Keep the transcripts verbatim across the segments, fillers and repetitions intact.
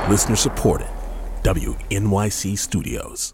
Listener supported. W N Y C Studios.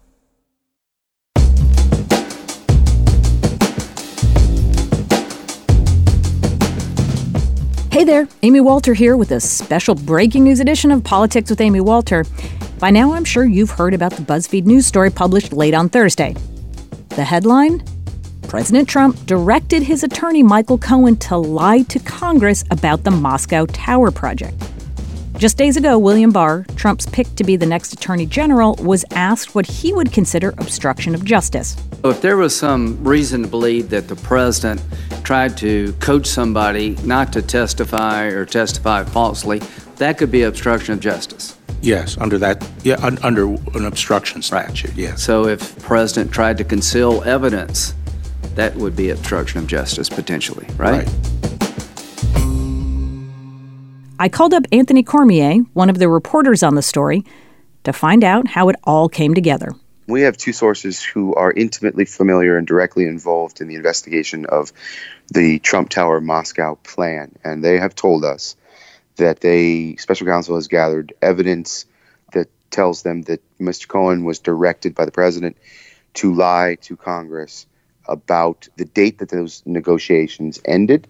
Hey there, Amy Walter here with a special breaking news edition of Politics with Amy Walter. By now, I'm sure you've heard about the BuzzFeed News story published late on Thursday. The headline? President Trump directed his attorney Michael Cohen to lie to Congress about the Moscow Tower project. Just days ago, William Barr, Trump's pick to be the next attorney general, was asked what he would consider obstruction of justice. If there was some reason to believe that the president tried to coach somebody not to testify or testify falsely, that could be obstruction of justice. Yes, under that, yeah, un, under an obstruction statute, right. yes. So if the president tried to conceal evidence, that would be obstruction of justice potentially, right? Right. I called up Anthony Cormier, one of the reporters on the story, to find out how it all came together. We have two sources who are intimately familiar and directly involved in the investigation of the Trump Tower Moscow plan, and they have told us that they, special counsel has gathered evidence that tells them that Mister Cohen was directed by the president to lie to Congress about the date that those negotiations ended,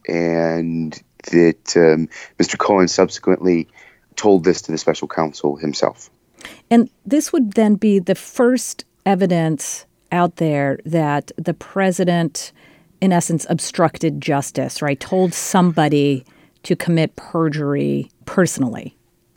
and that um, Mister Cohen subsequently told this to the special counsel himself. And this would then be the first evidence out there that the president, in essence, obstructed justice, right? Told somebody to commit perjury personally.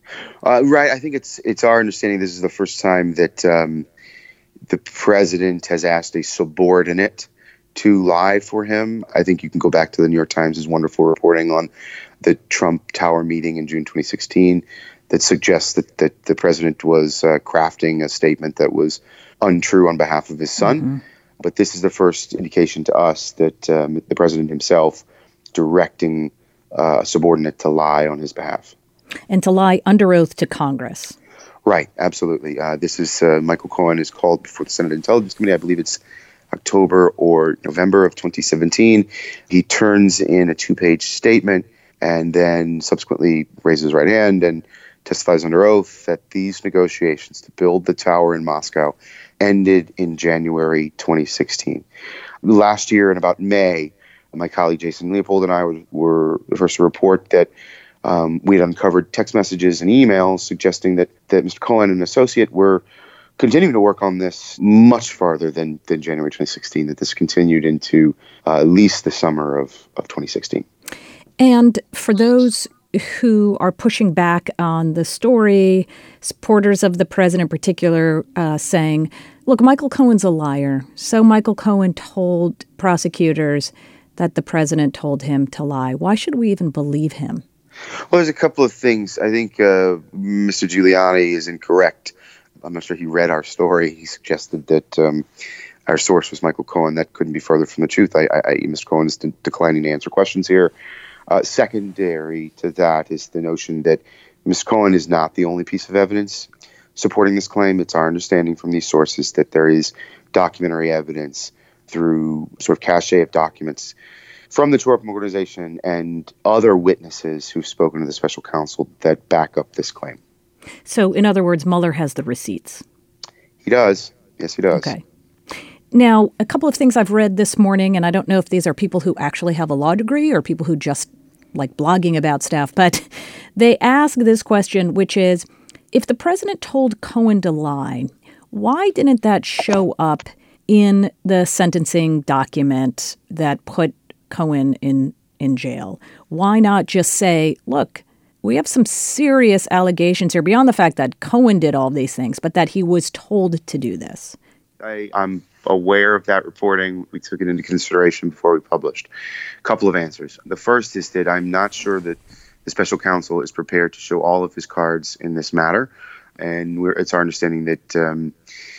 Uh, right. I think it's it's our understanding this is the first time that um, the president has asked a subordinate to lie for him. I think you can go back to the New York Times' wonderful reporting on the Trump Tower meeting in June twenty sixteen that suggests that, that the president was uh, crafting a statement that was untrue on behalf of his son. Mm-hmm. But this is the first indication to us that um, the president himself directing uh, a subordinate to lie on his behalf. And to lie under oath to Congress. Right, absolutely. Uh, this is uh, Michael Cohen is called before the Senate Intelligence Committee. I believe it's October or November of twenty seventeen. He turns in a two-page statement and then subsequently raises his right hand and testifies under oath that these negotiations to build the tower in Moscow ended in January twenty sixteen. Last year, in about May, my colleague Jason Leopold and I were, were the first to report that um, we had uncovered text messages and emails suggesting that, that Mister Cohen and an associate were continuing to work on this much farther than, than January twenty sixteen, that this continued into uh, at least the summer of, of twenty sixteen. And for those who are pushing back on the story, supporters of the president in particular uh, saying, look, Michael Cohen's a liar. So Michael Cohen told prosecutors that the president told him to lie. Why should we even believe him? Well, there's a couple of things. I think uh, Mister Giuliani is incorrect. I'm not sure he read our story. He suggested that um, our source was Michael Cohen. That couldn't be further from the truth. I, I, Mister Cohen is de- declining to answer questions here. Uh, secondary to that is the notion that Mister Cohen is not the only piece of evidence supporting this claim. It's our understanding from these sources that there is documentary evidence through sort of cache of documents from the Trump Organization and other witnesses who've spoken to the special counsel that back up this claim. So, in other words, Mueller has the receipts. He does. Yes, he does. Okay. Now, a couple of things I've read this morning, and I don't know if these are people who actually have a law degree or people who just like blogging about stuff, but they ask this question, which is, if the president told Cohen to lie, why didn't that show up in the sentencing document that put Cohen in, in jail? Why not just say, look, we have some serious allegations here beyond the fact that Cohen did all these things, but that he was told to do this? I, I'm aware of that reporting. We took it into consideration before we published. A couple of answers. The first is that I'm not sure that the special counsel is prepared to show all of his cards in this matter. And we're, it's our understanding that um,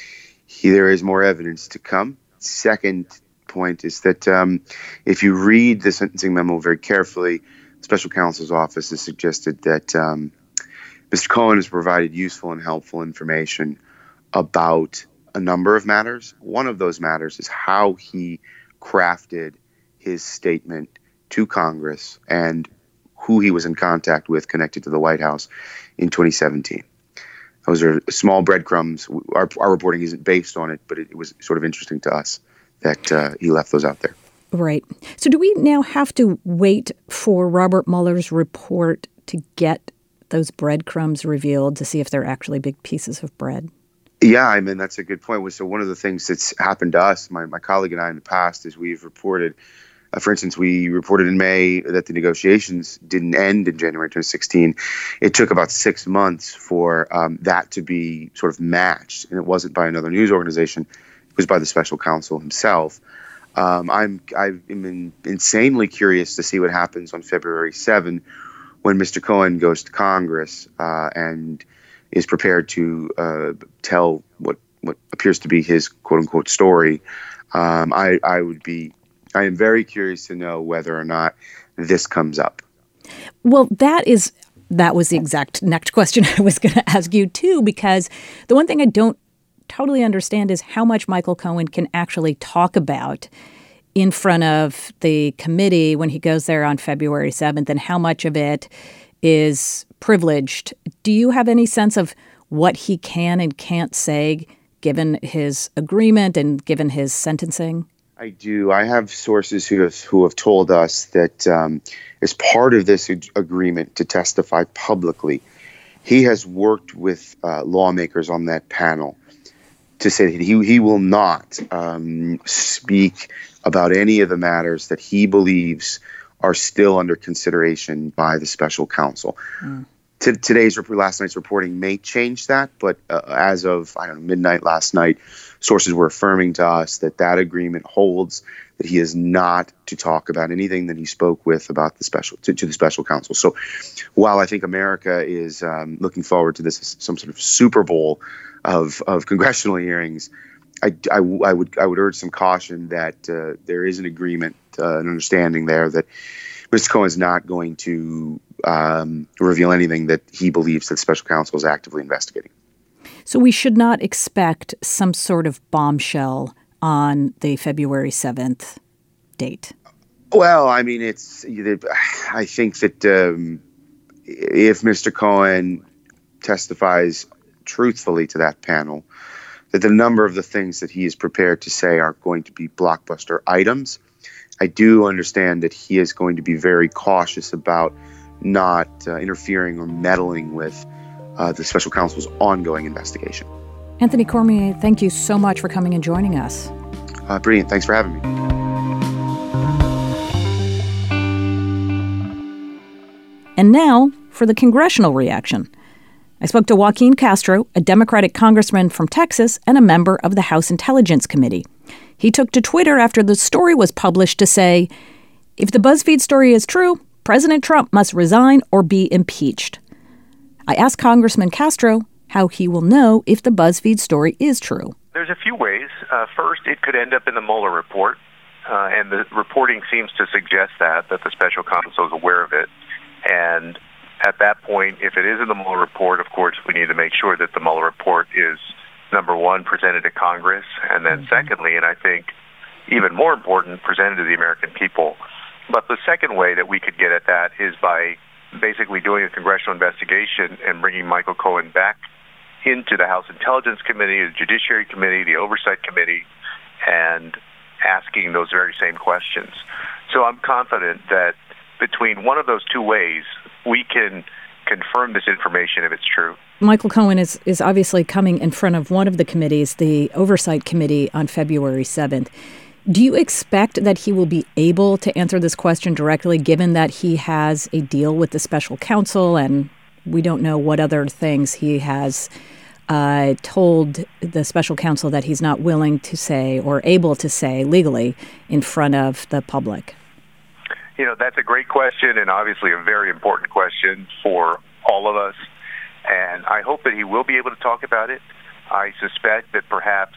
he, there is more evidence to come. Second point is that um, if you read the sentencing memo very carefully, the special counsel's office has suggested that um, Mister Cohen has provided useful and helpful information about a number of matters. One of those matters is how he crafted his statement to Congress and who he was in contact with connected to the White House in twenty seventeen. those are small breadcrumbs. Our, our reporting isn't based on it, but it, it was sort of interesting to us that uh, he left those out there. Right. So do we now have to wait for Robert Mueller's report to get those breadcrumbs revealed to see if they're actually big pieces of bread? Yeah, I mean, that's a good point. So one of the things that's happened to us, my, my colleague and I in the past, is we've reported, uh, for instance, we reported in May that the negotiations didn't end in January twenty sixteen. It took about six months for um, that to be sort of matched. And it wasn't by another news organization. It was by the special counsel himself. Um, I'm I'm in, insanely curious to see what happens on February seventh when Mister Cohen goes to Congress uh, and is prepared to uh, tell what, what appears to be his quote unquote story. Um, I I would be I am very curious to know whether or not this comes up. Well, that is that was the exact next question I was going to ask you too, because the one thing I don't totally understand is how much Michael Cohen can actually talk about in front of the committee when he goes there on February seventh, and how much of it is privileged. Do you have any sense of what he can and can't say given his agreement and given his sentencing? I do. I have sources who have, who have told us that um, as part of this ag- agreement to testify publicly, he has worked with uh, lawmakers on that panel to say that he he will not um, speak about any of the matters that he believes are still under consideration by the special counsel. Mm. T- today's last night's reporting may change that, but uh, as of I don't know midnight last night, sources were affirming to us that that agreement holds, that he is not to talk about anything that he spoke with about the special to, to the special counsel. So, while I think America is um, looking forward to this as some sort of Super Bowl of of congressional hearings, I, I, I would I would urge some caution that uh, there is an agreement, uh, an understanding there that Mister Cohen is not going to um, reveal anything that he believes that the special counsel is actively investigating. So we should not expect some sort of bombshell on the February seventh date. Well, I mean, it's. I think that um, if Mister Cohen testifies truthfully to that panel, that the number of the things that he is prepared to say are going to be blockbuster items. I do understand that he is going to be very cautious about not uh, interfering or meddling with uh, the special counsel's ongoing investigation. Anthony Cormier, thank you so much for coming and joining us. Uh, brilliant. Thanks for having me. And now for the congressional reaction. I spoke to Joaquin Castro, a Democratic congressman from Texas and a member of the House Intelligence Committee. He took to Twitter after the story was published to say, if the BuzzFeed story is true, President Trump must resign or be impeached. I asked Congressman Castro how he will know if the BuzzFeed story is true. There's a few ways. Uh, first, it could end up in the Mueller report, uh, and the reporting seems to suggest that, that the special counsel is aware of it. And at that point, if it is in the Mueller report, of course, we need to make sure that the Mueller report is, number one, presented to Congress, and then mm-hmm. secondly, and I think even more important, presented to the American people. But the second way that we could get at that is by basically doing a congressional investigation and bringing Michael Cohen back into the House Intelligence Committee, the Judiciary Committee, the Oversight Committee, and asking those very same questions. So I'm confident that between one of those two ways, we can confirm this information if it's true. Michael Cohen is, is obviously coming in front of one of the committees, the Oversight Committee, on February seventh. Do you expect that he will be able to answer this question directly, given that he has a deal with the special counsel and we don't know what other things he has uh, told the special counsel that he's not willing to say or able to say legally in front of the public? You know, that's a great question and obviously a very important question for all of us. And I hope that he will be able to talk about it. I suspect that perhaps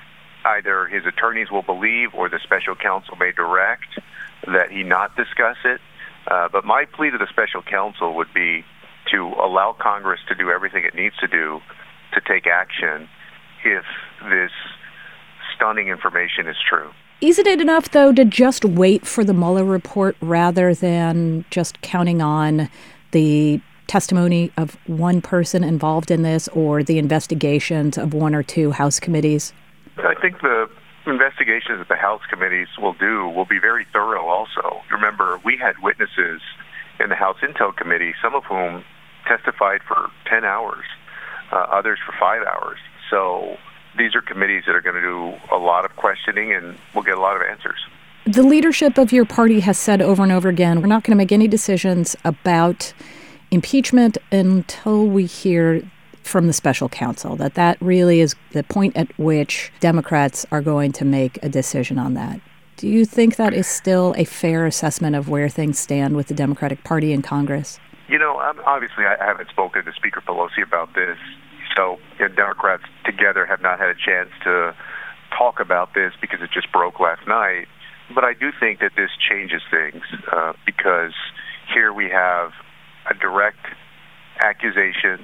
either his attorneys will believe or the special counsel may direct that he not discuss it. Uh, but my plea to the special counsel would be to allow Congress to do everything it needs to do to take action if this stunning information is true. Isn't it enough, though, to just wait for the Mueller report rather than just counting on the testimony of one person involved in this or the investigations of one or two House committees? I think the investigations that the House committees will do will be very thorough also. Remember, we had witnesses in the House Intel Committee, some of whom testified for ten hours, uh, others for five hours. So these are committees that are going to do a lot of questioning and we'll get a lot of answers. The leadership of your party has said over and over again, we're not going to make any decisions about impeachment until we hear from the special counsel, that that really is the point at which Democrats are going to make a decision on that. Do you think that is still a fair assessment of where things stand with the Democratic Party in Congress? You know, um, obviously I haven't spoken to Speaker Pelosi about this, so you know, Democrats together have not had a chance to talk about this because it just broke last night. But I do think that this changes things uh, because here we have a direct accusation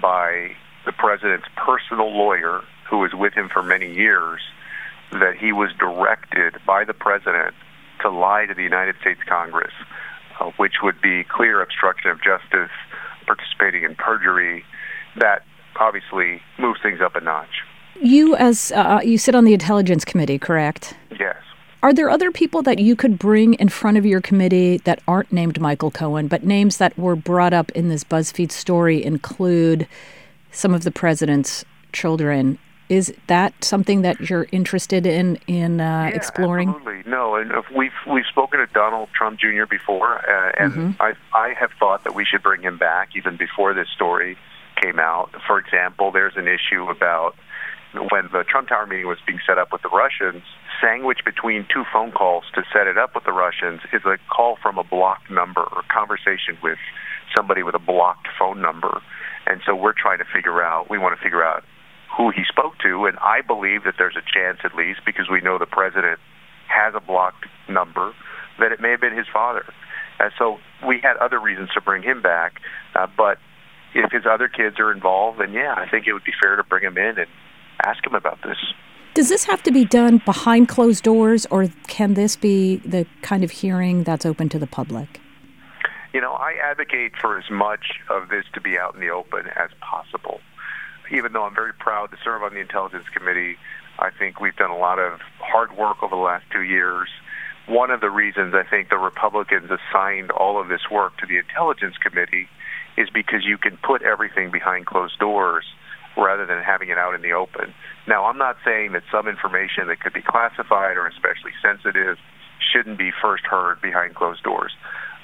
by the president's personal lawyer, who was with him for many years, that he was directed by the president to lie to the United States Congress, uh, which would be clear obstruction of justice, participating in perjury. That obviously moves things up a notch. You, as uh, you sit on the Intelligence Committee, correct? Yes. Are there other people that you could bring in front of your committee that aren't named Michael Cohen, but names that were brought up in this BuzzFeed story include some of the president's children? Is that something that you're interested in in uh, yeah, exploring? Absolutely. No, and if we've we've spoken to Donald Trump Junior before, uh, and mm-hmm. I I have thought that we should bring him back even before this story came out. For example, there's an issue about when the Trump Tower meeting was being set up with the Russians, sandwiched between two phone calls to set it up with the Russians is a call from a blocked number or conversation with somebody with a blocked phone number. And so we're trying to figure out, we want to figure out who he spoke to. And I believe that there's a chance, at least, because we know the president has a blocked number, that it may have been his father. And so we had other reasons to bring him back. Uh, but if his other kids are involved, then yeah, I think it would be fair to bring him in and ask him about this. Does this have to be done behind closed doors, or can this be the kind of hearing that's open to the public? You know, I advocate for as much of this to be out in the open as possible. Even though I'm very proud to serve on the Intelligence Committee, I think we've done a lot of hard work over the last two years. One of the reasons I think the Republicans assigned all of this work to the Intelligence Committee is because you can put everything behind closed doors rather than having it out in the open. Now, I'm not saying that some information that could be classified or especially sensitive shouldn't be first heard behind closed doors.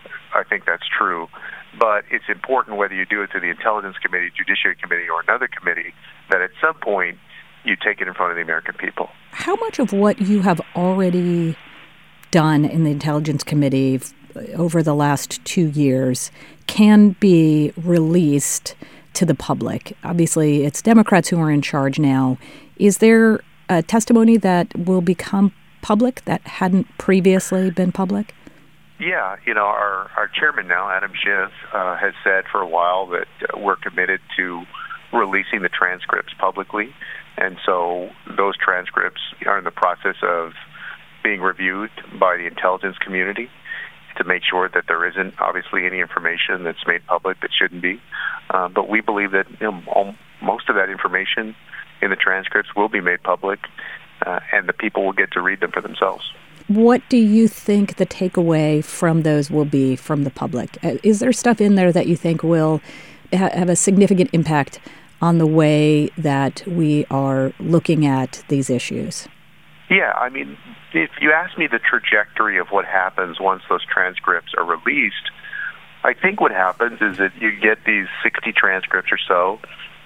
I think that's true. But it's important whether you do it to the Intelligence Committee, Judiciary Committee, or another committee, that at some point you take it in front of the American people. How much of what you have already done in the Intelligence Committee over the last two years can be released to the public? Obviously, it's Democrats who are in charge now. Is there a testimony that will become public that hadn't previously been public? Yeah, you know, our, our chairman now, Adam Schiff, uh, has said for a while that uh, we're committed to releasing the transcripts publicly. And so those transcripts are in the process of being reviewed by the intelligence community to make sure that there isn't obviously any information that's made public that shouldn't be. Uh, but we believe that you know, all, most of that information in the transcripts will be made public, uh, and the people will get to read them for themselves. What do you think the takeaway from those will be from the public? Is there stuff in there that you think will ha- have a significant impact on the way that we are looking at these issues? Yeah, I mean, if you ask me the trajectory of what happens once those transcripts are released, I think what happens is that you get these sixty transcripts or so,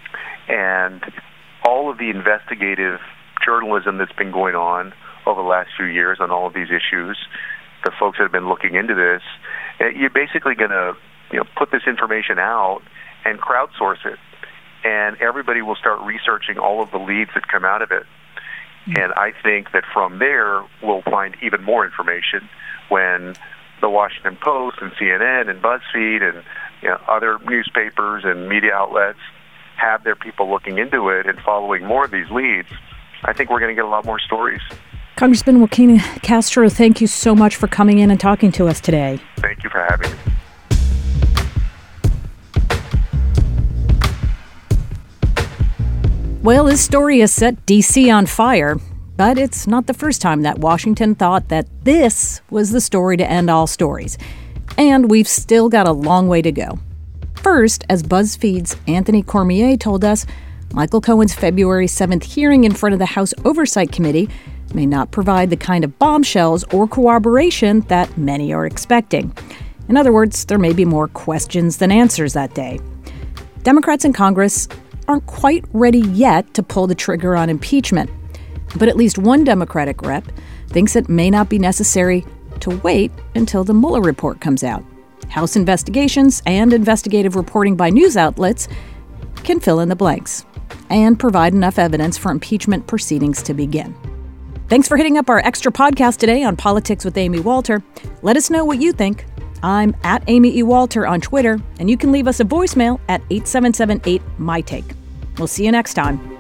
and all of the investigative journalism that's been going on over the last few years on all of these issues, the folks that have been looking into this, you're basically going to you know, put this information out and crowdsource it. And everybody will start researching all of the leads that come out of it. Mm-hmm. And I think that from there, we'll find even more information when the Washington Post and C N N and BuzzFeed and you know, other newspapers and media outlets have their people looking into it and following more of these leads. I think we're going to get a lot more stories. Congressman Joaquin Castro, thank you so much for coming in and talking to us today. Thank you for having me. Well, this story has set D C on fire, but it's not the first time that Washington thought that this was the story to end all stories. And we've still got a long way to go. First, as BuzzFeed's Anthony Cormier told us, Michael Cohen's February seventh hearing in front of the House Oversight Committee may not provide the kind of bombshells or corroboration that many are expecting. In other words, there may be more questions than answers that day. Democrats in Congress aren't quite ready yet to pull the trigger on impeachment, but at least one Democratic rep thinks it may not be necessary to wait until the Mueller report comes out. House investigations and investigative reporting by news outlets can fill in the blanks and provide enough evidence for impeachment proceedings to begin. Thanks for hitting up our extra podcast today on Politics with Amy Walter. Let us know what you think. I'm at Amy E. Walter on Twitter, and you can leave us a voicemail at eight seven seven eight, M Y Take. We'll see you next time.